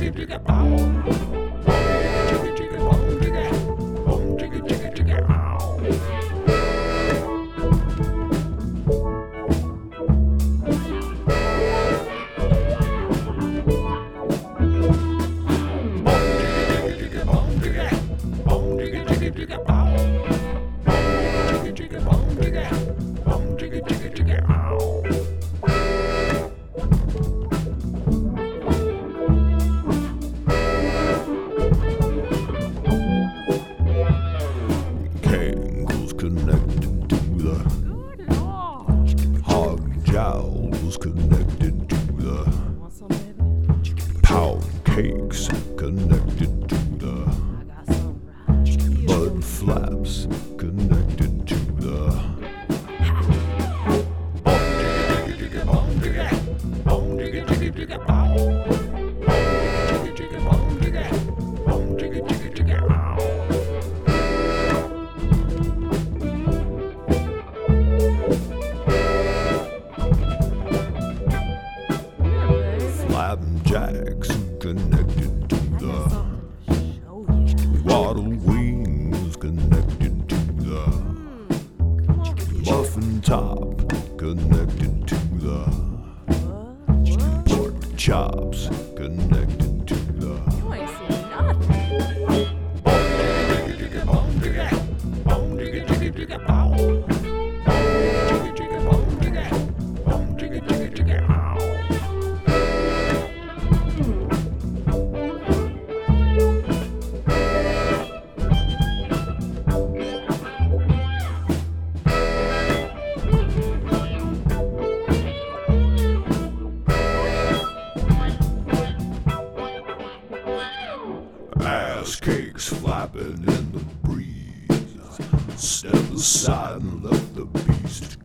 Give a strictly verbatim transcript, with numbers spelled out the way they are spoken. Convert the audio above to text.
Kangles connected to the hog jowls connected to the pound cakes connected to the mud flaps connected to the flapjacks connected to the waddle wings connected to the muffin top connected to the pork chops connected to the ass cakes flapping in the breeze. Step aside and let the beast